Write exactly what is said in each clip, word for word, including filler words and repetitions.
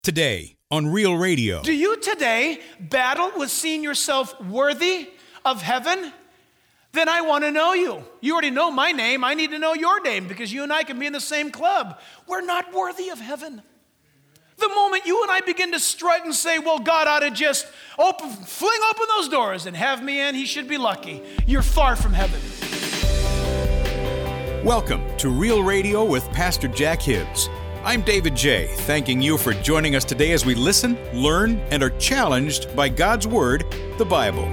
Today on Real Radio. Do you today battle with seeing yourself worthy of heaven? Then I want to know you. You already know my name. I need to know your name because you and I can be in the same club. We're not worthy of heaven. The moment you and I begin to strut and say, well, God ought to just open, fling open those doors and have me in, he should be lucky. You're far from heaven. Welcome to Real Radio with Pastor Jack Hibbs. I'm David J., thanking you for joining us today as we listen, learn, and are challenged by God's Word, the Bible.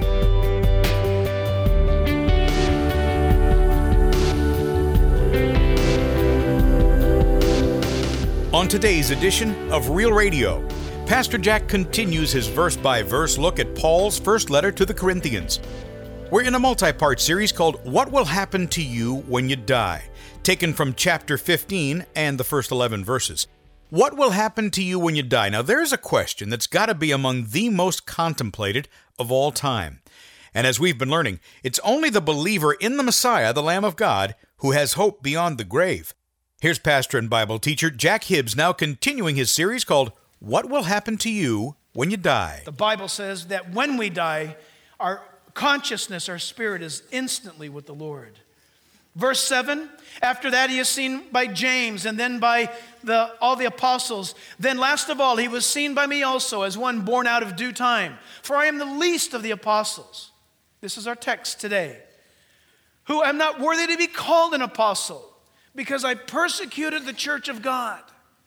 On today's edition of Real Radio, Pastor Jack continues his verse-by-verse look at Paul's first letter to the Corinthians. We're in a multi-part series called What Will Happen to You When You Die, taken from chapter fifteen and the first eleven verses. What will happen to you when you die? Now, there's a question that's got to be among the most contemplated of all time. And as we've been learning, it's only the believer in the Messiah, the Lamb of God, who has hope beyond the grave. Here's pastor and Bible teacher Jack Hibbs now continuing his series called What Will Happen to You When You Die? The Bible says that when we die, our consciousness, our spirit is instantly with the Lord. Verse seven, after that he is seen by James and then by the, all the apostles. Then last of all, he was seen by me also as one born out of due time. For I am the least of the apostles. This is our text today. Who am not worthy to be called an apostle because I persecuted the church of God.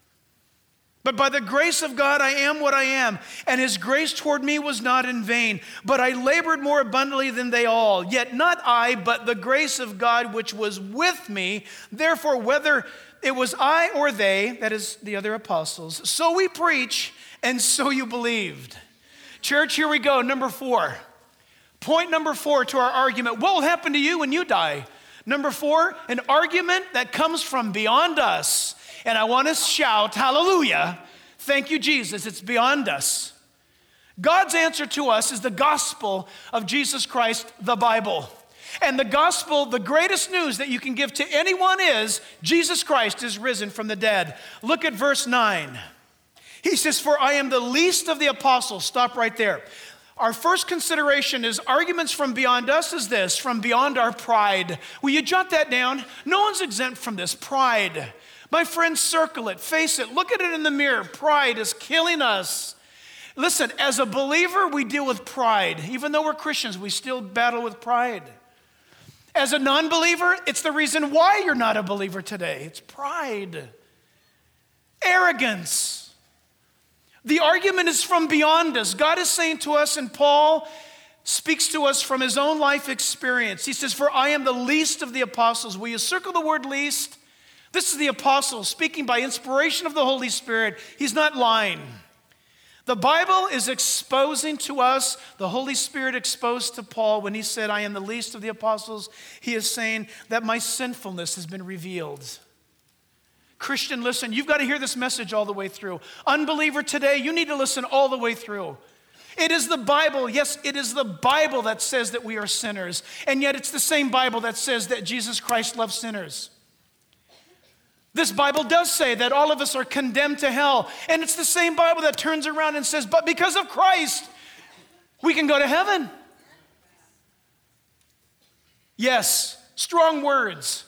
But by the grace of God, I am what I am, and his grace toward me was not in vain. But I labored more abundantly than they all. Yet not I, but the grace of God which was with me. Therefore, whether it was I or they, that is the other apostles, so we preach, and so you believed. Church, here we go, number four. Point number four to our argument. What will happen to you when you die? Number four, an argument that comes from beyond us. And I want to shout, hallelujah, thank you, Jesus, it's beyond us. God's answer to us is the gospel of Jesus Christ, the Bible. And the gospel, the greatest news that you can give to anyone is, Jesus Christ is risen from the dead. Look at verse nine. He says, for I am the least of the apostles. Stop right there. Our first consideration is arguments from beyond us is this, from beyond our pride. Will you jot that down? No one's exempt from this, pride. My friends, circle it, face it, look at it in the mirror. Pride is killing us. Listen, as a believer, we deal with pride. Even though we're Christians, we still battle with pride. As a non-believer, it's the reason why you're not a believer today. It's pride. Arrogance. The argument is from beyond us. God is saying to us, and Paul speaks to us from his own life experience. He says, for I am the least of the apostles. Will you circle the word least? This is the apostle speaking by inspiration of the Holy Spirit. He's not lying. The Bible is exposing to us, the Holy Spirit exposed to Paul when he said, I am the least of the apostles. He is saying that my sinfulness has been revealed. Christian, listen, you've got to hear this message all the way through. Unbeliever today, you need to listen all the way through. It is the Bible, yes, it is the Bible that says that we are sinners. And yet it's the same Bible that says that Jesus Christ loves sinners. This Bible does say that all of us are condemned to hell. And it's the same Bible that turns around and says, but because of Christ, we can go to heaven. Yes, strong words.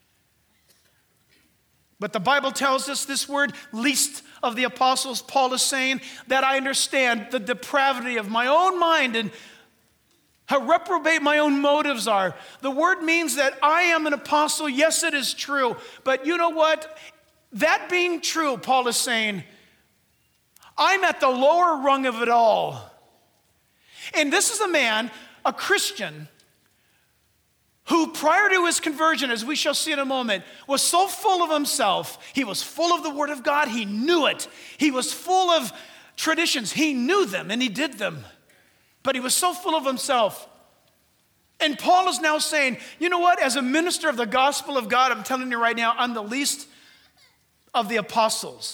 But the Bible tells us this word, least of the apostles. Paul is saying that I understand the depravity of my own mind and how reprobate my own motives are. The word means that I am an apostle. Yes, it is true. But you know what? That being true, Paul is saying, I'm at the lower rung of it all. And this is a man, a Christian, who prior to his conversion, as we shall see in a moment, was so full of himself. He was full of the Word of God. He knew it. He was full of traditions. He knew them and he did them. But he was so full of himself. And Paul is now saying, you know what? As a minister of the gospel of God, I'm telling you right now, I'm the least of the apostles.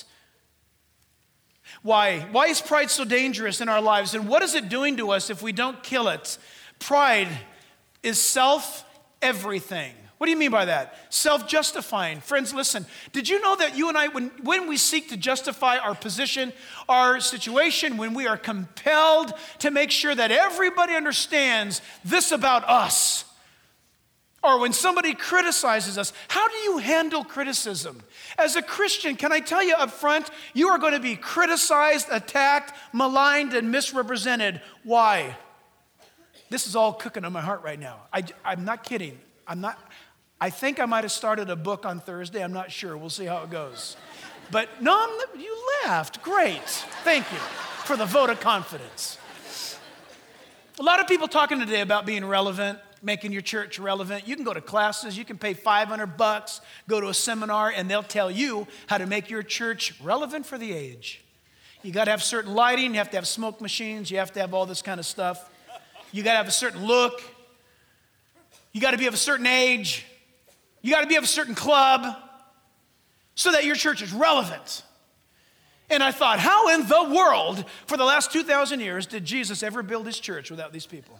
Why? Why is pride so dangerous in our lives? And what is it doing to us if we don't kill it? Pride is self-everything. What do you mean by that? Self-justifying. Friends, listen. Did you know that you and I, when, when we seek to justify our position, our situation, when we are compelled to make sure that everybody understands this about us, or when somebody criticizes us, how do you handle criticism? As a Christian, can I tell you up front, you are going to be criticized, attacked, maligned, and misrepresented. Why? This is all cooking on my heart right now. I, I'm not kidding. I'm not... I think I might have started a book on Thursday. I'm not sure. We'll see how it goes. But no, I'm, you laughed. Great. Thank you for the vote of confidence. A lot of people talking today about being relevant, making your church relevant. You can go to classes. You can pay five hundred bucks, go to a seminar, and they'll tell you how to make your church relevant for the age. You got to have certain lighting. You have to have smoke machines. You have to have all this kind of stuff. You got to have a certain look. You got to be of a certain age. You got to be of a certain club so that your church is relevant. And I thought, how in the world, for the last two thousand years, did Jesus ever build his church without these people?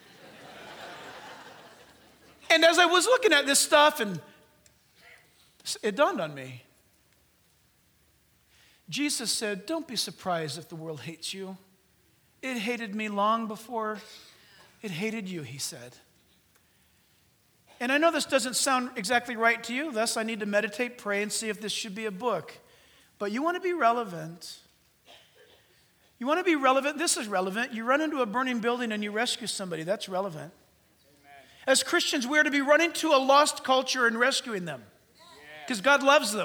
And as I was looking at this stuff, and it dawned on me, Jesus said, don't be surprised if the world hates you. It hated me long before it hated you, he said. And I know this doesn't sound exactly right to you, thus I need to meditate, pray, and see if this should be a book. But you want to be relevant. You want to be relevant. This is relevant. You run into a burning building and you rescue somebody. That's relevant. Amen. As Christians, we are to be running to a lost culture and rescuing them because God loves them.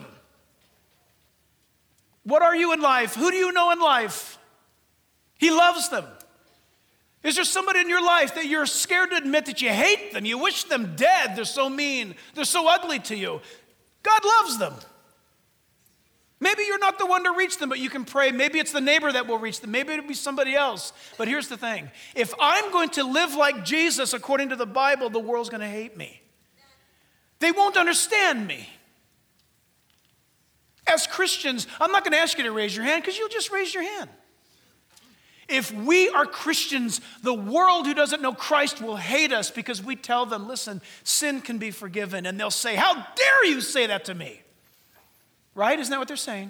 What are you in life? Who do you know in life? He loves them. Is there somebody in your life that you're scared to admit that you hate them? You wish them dead. They're so mean. They're so ugly to you. God loves them. Maybe you're not the one to reach them, but you can pray. Maybe it's the neighbor that will reach them. Maybe it'll be somebody else. But here's the thing. If I'm going to live like Jesus according to the Bible, the world's going to hate me. They won't understand me. As Christians, I'm not going to ask you to raise your hand because you'll just raise your hand. If we are Christians, the world who doesn't know Christ will hate us because we tell them, listen, sin can be forgiven. And they'll say, how dare you say that to me? Right? Isn't that what they're saying?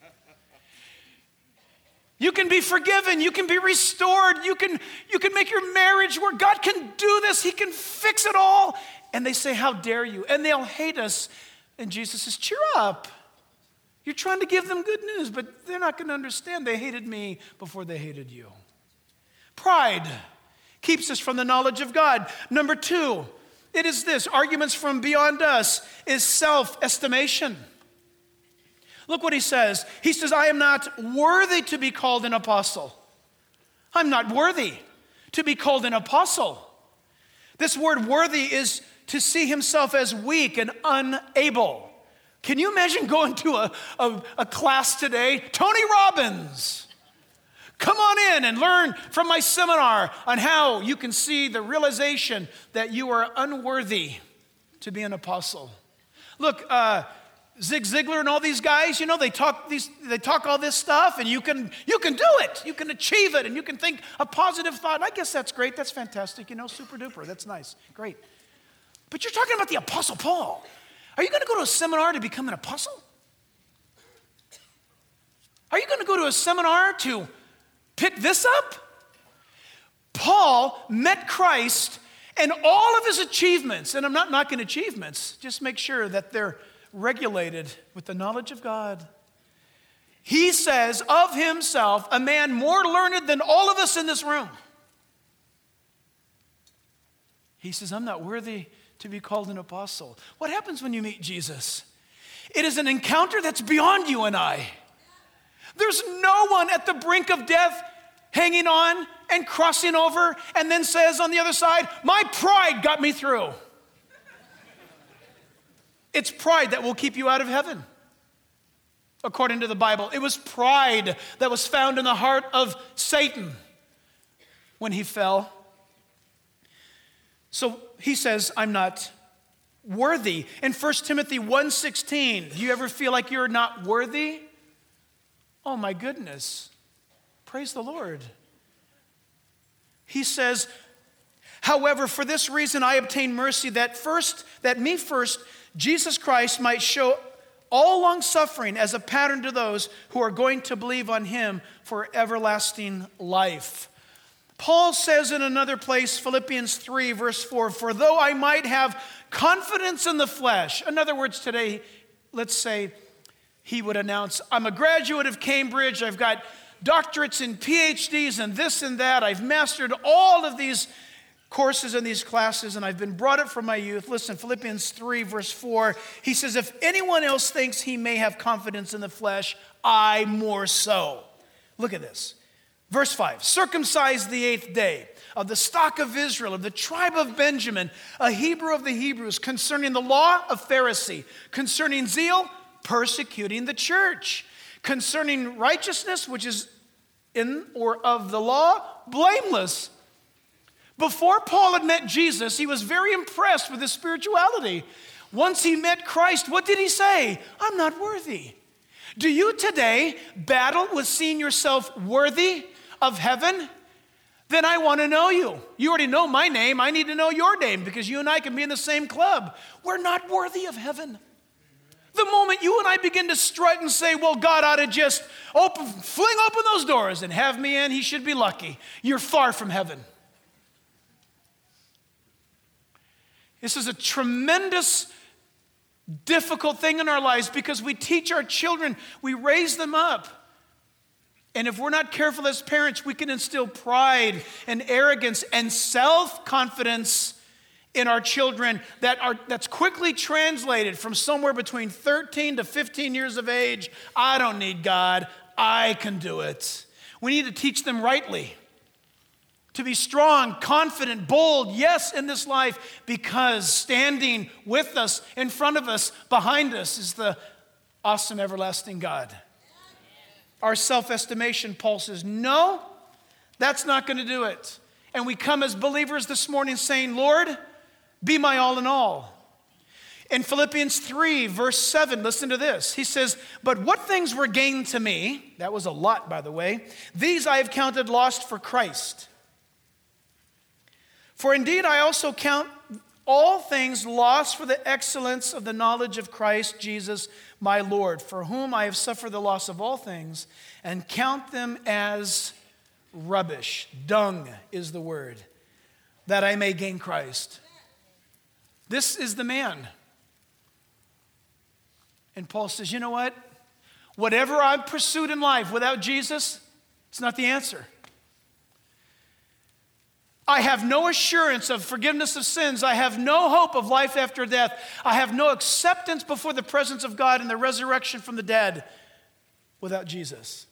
You can be forgiven. You can be restored. You can, you can make your marriage work. God can do this. He can fix it all. And they say, how dare you? And they'll hate us. And Jesus says, cheer up. You're trying to give them good news, but they're not going to understand. They hated me before they hated you. Pride keeps us from the knowledge of God. Number two, it is this, arguments from beyond us, is self-estimation. Look what he says. He says, I am not worthy to be called an apostle. I'm not worthy to be called an apostle. This word worthy is to see himself as weak and unable. Can you imagine going to a, a, a class today? Tony Robbins, come on in and learn from my seminar on how you can see the realization that you are unworthy to be an apostle. Look, uh, Zig Ziglar and all these guys, you know, they talk these, they talk all this stuff, and you can you can do it, you can achieve it, and you can think a positive thought. And I guess that's great, that's fantastic, you know, super duper, that's nice, great. But you're talking about the Apostle Paul. Are you going to go to a seminar to become an apostle? Are you going to go to a seminar to pick this up? Paul met Christ, and all of his achievements, and I'm not knocking achievements, just make sure that they're regulated with the knowledge of God. He says of himself, a man more learned than all of us in this room. He says, I'm not worthy to be called an apostle. What happens when you meet Jesus? It is an encounter that's beyond you and I. There's no one at the brink of death hanging on and crossing over and then says on the other side, my pride got me through. It's pride that will keep you out of heaven. According to the Bible, it was pride that was found in the heart of Satan when he fell. So he says, I'm not worthy. In First Timothy one sixteen, do you ever feel like you're not worthy? Oh my goodness. Praise the Lord. He says, However, for this reason I obtained mercy, that first, that me first, Jesus Christ might show all long suffering as a pattern to those who are going to believe on him for everlasting life. Paul says in another place, Philippians three, verse four, for though I might have confidence in the flesh. In other words, today, let's say he would announce, I'm a graduate of Cambridge, I've got doctorates and P H Ds and this and that, I've mastered all of these courses in these classes, and I've been brought up from my youth. Listen, Philippians three, verse four, he says, if anyone else thinks he may have confidence in the flesh, I more so. Look at this. Verse five, circumcised the eighth day, of the stock of Israel, of the tribe of Benjamin, a Hebrew of the Hebrews, concerning the law, a Pharisee, concerning zeal, persecuting the church, concerning righteousness, which is in or of the law, blameless. Before Paul had met Jesus, he was very impressed with his spirituality. Once he met Christ, what did he say? I'm not worthy. Do you today battle with seeing yourself worthy of heaven? Then I want to know you. You already know my name. I need to know your name because you and I can be in the same club. We're not worthy of heaven. The moment you and I begin to strut and say, well, God ought to just open, fling open those doors and have me in, he should be lucky. You're far from heaven. This is a tremendous, difficult thing in our lives because we teach our children, we raise them up. And if we're not careful as parents, we can instill pride and arrogance and self-confidence in our children that are that's quickly translated from somewhere between thirteen to fifteen years of age. I don't need God. I can do it. We need to teach them rightly. To be strong, confident, bold, yes, in this life, because standing with us, in front of us, behind us is the awesome, everlasting God. Our self-estimation, Paul says, no, that's not going to do it. And we come as believers this morning saying, Lord, be my all in all. In Philippians three, verse seven, listen to this. He says, but what things were gained to me, that was a lot, by the way, these I have counted lost for Christ. For indeed, I also count all things lost for the excellence of the knowledge of Christ Jesus, my Lord, for whom I have suffered the loss of all things, and count them as rubbish. Dung is the word, that I may gain Christ. This is the man. And Paul says, you know what? Whatever I've pursued in life without Jesus, it's not the answer. I have no assurance of forgiveness of sins. I have no hope of life after death. I have no acceptance before the presence of God and the resurrection from the dead without Jesus.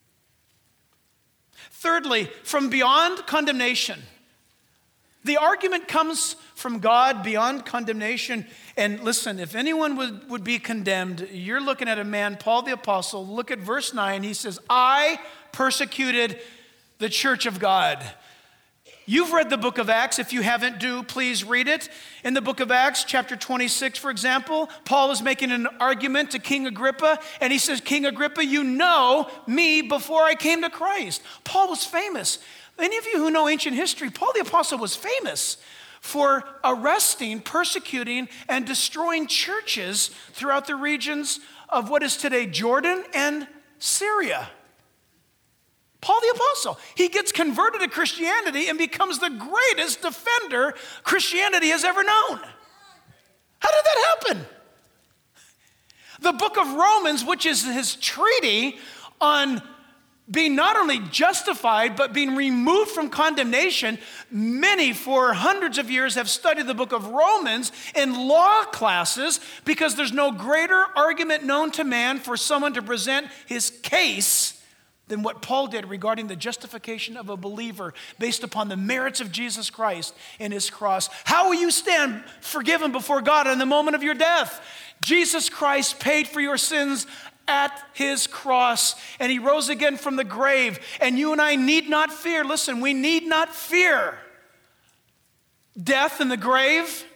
Thirdly, from beyond condemnation. The argument comes from God beyond condemnation. And listen, if anyone would, would be condemned, you're looking at a man, Paul the Apostle. Look at verse nine. He says, I persecuted the church of God. You've read the book of Acts. If you haven't, do please read it. In the book of Acts, chapter twenty-six, for example, Paul is making an argument to King Agrippa, and he says, King Agrippa, you know me before I came to Christ. Paul was famous. Any of you who know ancient history, Paul the Apostle was famous for arresting, persecuting, and destroying churches throughout the regions of what is today Jordan and Syria. Paul the Apostle, he gets converted to Christianity and becomes the greatest defender Christianity has ever known. How did that happen? The book of Romans, which is his treaty on being not only justified, but being removed from condemnation, many for hundreds of years have studied the book of Romans in law classes because there's no greater argument known to man for someone to present his case than what Paul did regarding the justification of a believer based upon the merits of Jesus Christ and his cross. How will you stand forgiven before God in the moment of your death? Jesus Christ paid for your sins at his cross, and he rose again from the grave, and you and I need not fear. Listen, we need not fear death in the grave.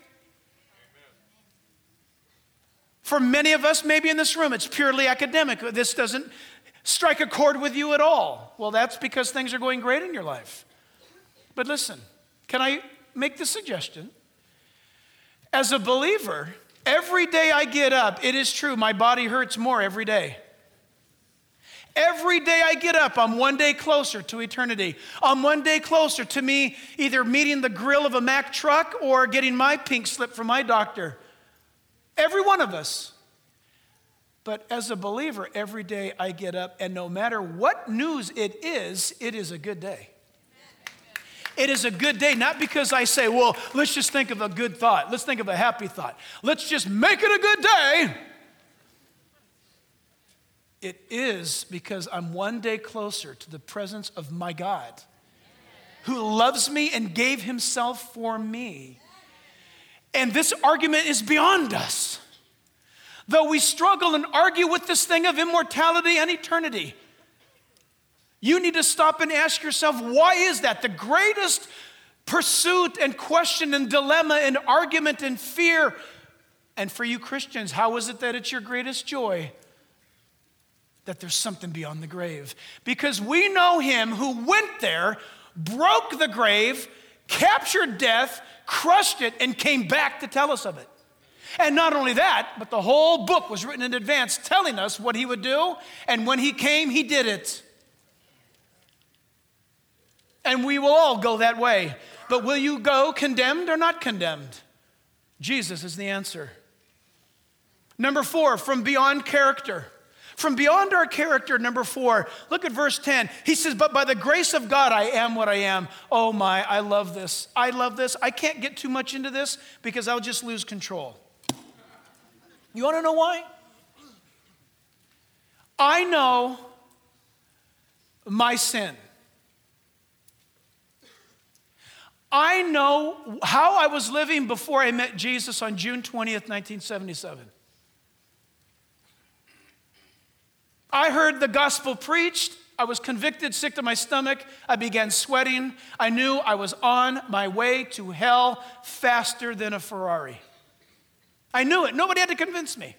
For many of us, maybe in this room, it's purely academic. This doesn't strike a chord with you at all. Well, that's because things are going great in your life. But listen, can I make the suggestion. As a believer, every day I get up, it is true, my body hurts more every day. Every day I get up, I'm one day closer to eternity. I'm one day closer to me either meeting the grill of a Mack truck or getting my pink slip from my doctor. Every one of us. But as a believer, every day I get up, and no matter what news it is, it is a good day. It is a good day, not because I say, well, let's just think of a good thought. Let's think of a happy thought. Let's just make it a good day. It is because I'm one day closer to the presence of my God, who loves me and gave himself for me. And this argument is beyond us. Though we struggle and argue with this thing of immortality and eternity, you need to stop and ask yourself, why is that? The greatest pursuit and question and dilemma and argument and fear. And for you Christians, how is it that it's your greatest joy? That there's something beyond the grave. Because we know him who went there, broke the grave, captured death, crushed it, and came back to tell us of it. And not only that, but the whole book was written in advance telling us what he would do. And when he came, he did it. And we will all go that way. But will you go condemned or not condemned? Jesus is the answer. Number four, from beyond character. From beyond our character, number four, look at verse ten. He says, but by the grace of God, I am what I am. Oh my, I love this. I love this. I can't get too much into this because I'll just lose control. You want to know why? I know my sin. I know how I was living before I met Jesus on June twentieth, nineteen seventy-seven. I heard the gospel preached. I was convicted, sick to my stomach. I began sweating. I knew I was on my way to hell faster than a Ferrari. I knew it. Nobody had to convince me.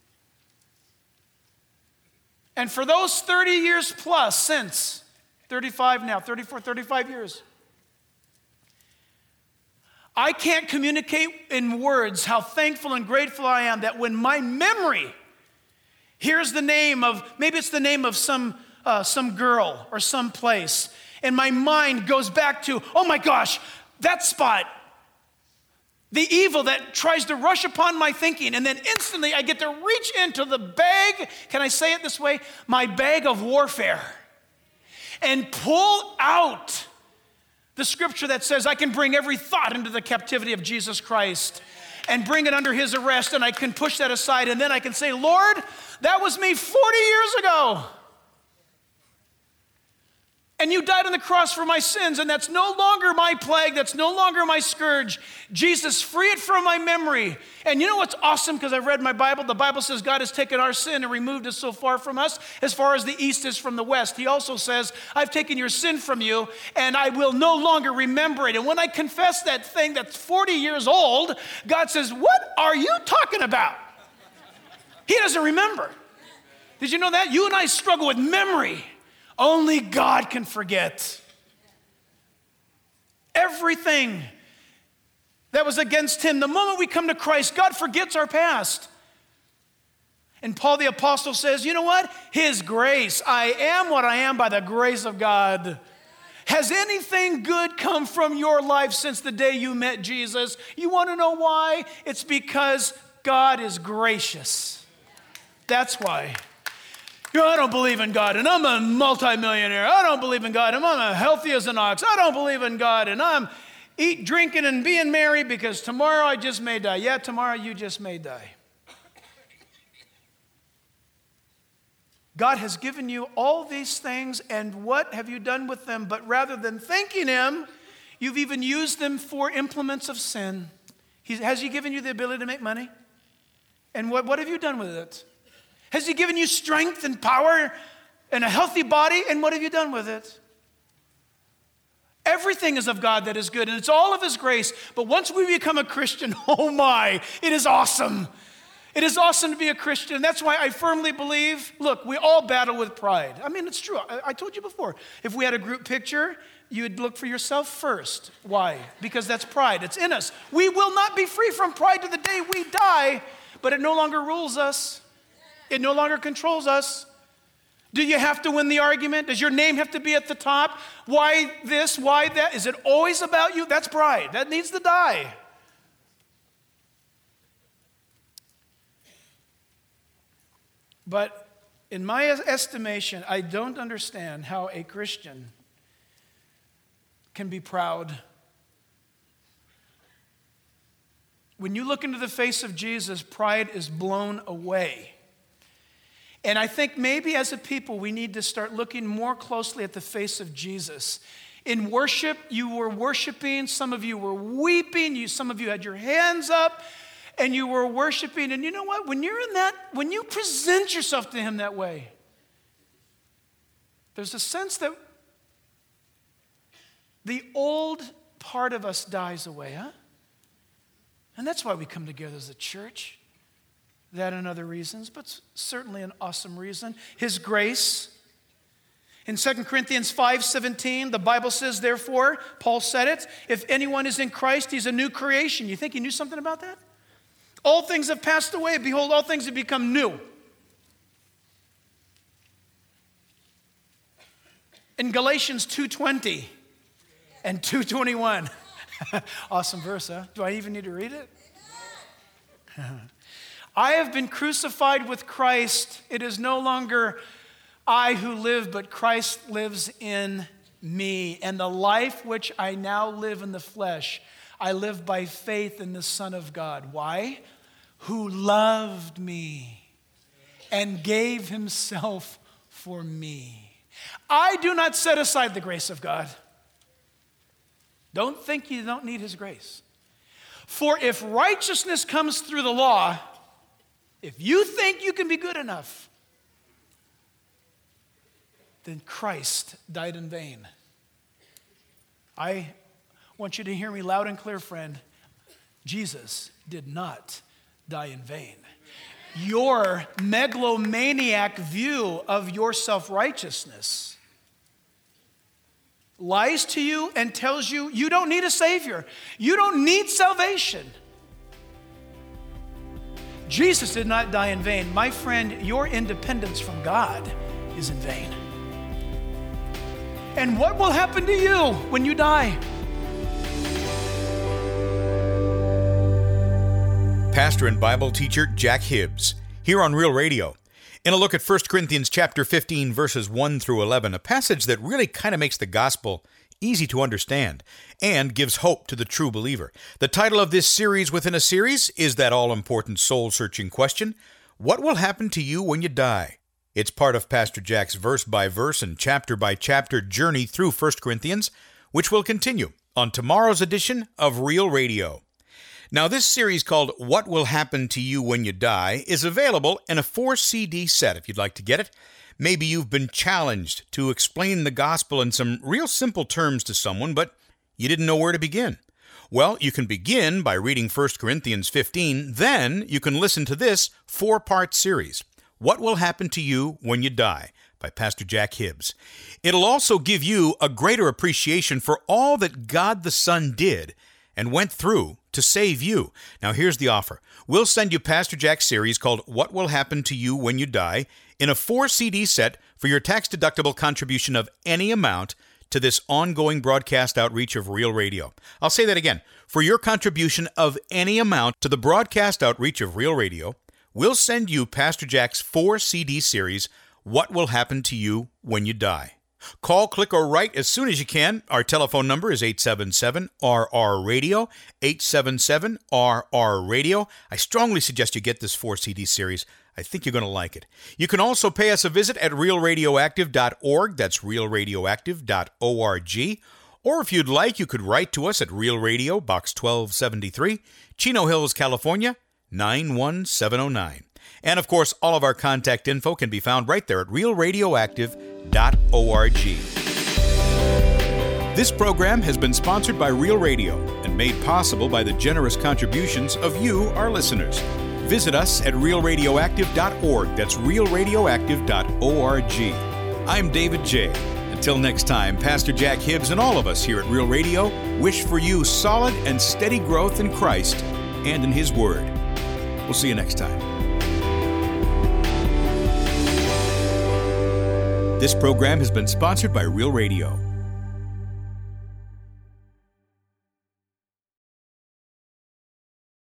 And for those thirty years plus since, thirty-five now, thirty-four, thirty-five years, I can't communicate in words how thankful and grateful I am that when my memory here's the name of, maybe it's the name of some, uh, some girl or some place, and my mind goes back to, oh my gosh, that spot, the evil that tries to rush upon my thinking, and then instantly I get to reach into the bag, can I say it this way, my bag of warfare, and pull out the scripture that says I can bring every thought into the captivity of Jesus Christ and bring it under his arrest, and I can push that aside, and then I can say, Lord, that was me forty years ago. And you died on the cross for my sins, and that's no longer my plague, that's no longer my scourge. Jesus, free it from my memory. And you know what's awesome, because I've read my Bible, the Bible says God has taken our sin and removed it so far from us, as far as the east is from the west. He also says, I've taken your sin from you, and I will no longer remember it. And when I confess that thing that's forty years old, God says, what are you talking about? He doesn't remember. Did you know that? You and I struggle with memory. Only God can forget. Everything that was against him, the moment we come to Christ, God forgets our past. And Paul the Apostle says, you know what? His grace, I am what I am by the grace of God. Has anything good come from your life since the day you met Jesus? You want to know why? It's because God is gracious. That's why. You know, I don't believe in God, and I'm a multimillionaire. I don't believe in God, and I'm healthy as an ox. I don't believe in God, and I'm eat, drinking, and being merry because tomorrow I just may die. Yeah, tomorrow you just may die. God has given you all these things, and what have you done with them? But rather than thanking him, you've even used them for implements of sin. He, has he given you the ability to make money? And what, what have you done with it? Has he given you strength and power and a healthy body? And what have you done with it? Everything is of God that is good, and it's all of his grace. But once we become a Christian, oh my, it is awesome. It is awesome to be a Christian. And that's why I firmly believe, look, we all battle with pride. I mean, it's true. I, I told you before, if we had a group picture, you would look for yourself first. Why? Because that's pride. It's in us. We will not be free from pride to the day we die, but it no longer rules us. It no longer controls us. Do you have to win the argument? Does your name have to be at the top? Why this? Why that? Is it always about you? That's pride. That needs to die. But in my estimation, I don't understand how a Christian can be proud. When you look into the face of Jesus, pride is blown away. And I think maybe as a people, we need to start looking more closely at the face of Jesus. In worship, you were worshiping. Some of you were weeping. You, some of you had your hands up. And you were worshiping, and you know what? When you're in that, when you present yourself to him that way, there's a sense that the old part of us dies away, huh? And that's why we come together as a church. That and other reasons, but certainly an awesome reason. His grace. In Second Corinthians five seventeen, the Bible says, therefore, Paul said it, if anyone is in Christ, he's a new creation. You think he knew something about that? All things have passed away. Behold, all things have become new. In Galatians two twenty and two twenty-one. Awesome verse, huh? Do I even need to read it? I have been crucified with Christ. It is no longer I who live, but Christ lives in me. And the life which I now live in the flesh, I live by faith in the Son of God. Why? Who loved me and gave himself for me. I do not set aside the grace of God. Don't think you don't need his grace. For if righteousness comes through the law, if you think you can be good enough, then Christ died in vain. I want you to hear me loud and clear, friend. Jesus did not die in vain. Your megalomaniac view of your self-righteousness lies to you and tells you you don't need a Savior. You don't need salvation. Jesus did not die in vain. My friend, your independence from God is in vain. And what will happen to you when you die? Pastor and Bible teacher Jack Hibbs, here on Real Radio. In a look at First Corinthians chapter fifteen, verses one through eleven, a passage that really kind of makes the gospel easy to understand and gives hope to the true believer. The title of this series within a series is that all-important soul-searching question, what will happen to you when you die? It's part of Pastor Jack's verse-by-verse and chapter-by-chapter journey through First Corinthians, which will continue on tomorrow's edition of Real Radio. Now, this series called What Will Happen to You When You Die is available in a four C D set if you'd like to get it. Maybe you've been challenged to explain the gospel in some real simple terms to someone, but you didn't know where to begin. Well, you can begin by reading First Corinthians fifteen, then you can listen to this four-part series, What Will Happen to You When You Die, by Pastor Jack Hibbs. It'll also give you a greater appreciation for all that God the Son did and went through to save you. Now, here's the offer. We'll send you Pastor Jack's series called What Will Happen to You When You Die in a four C D set for your tax-deductible contribution of any amount to this ongoing broadcast outreach of Real Radio. I'll say that again. For your contribution of any amount to the broadcast outreach of Real Radio, we'll send you Pastor Jack's four C D series, What Will Happen to You When You Die. Call, click, or write as soon as you can. Our telephone number is eight seven seven R R radio, eight seven seven R R radio. I strongly suggest you get this four C D series. I think you're going to like it. You can also pay us a visit at real radioactive dot org. That's real radioactive dot org. Or if you'd like, you could write to us at Real Radio, Box twelve seventy-three, Chino Hills, California, nine one seven oh nine. And of course, all of our contact info can be found right there at real radioactive dot org. This program has been sponsored by Real Radio and made possible by the generous contributions of you, our listeners. visit us at real radioactive dot org. That's real radioactive dot org. I'm David J. Until next time, Pastor Jack Hibbs and all of us here at Real Radio wish for you solid and steady growth in Christ and in His Word. We'll see you next time. This program has been sponsored by Real Radio.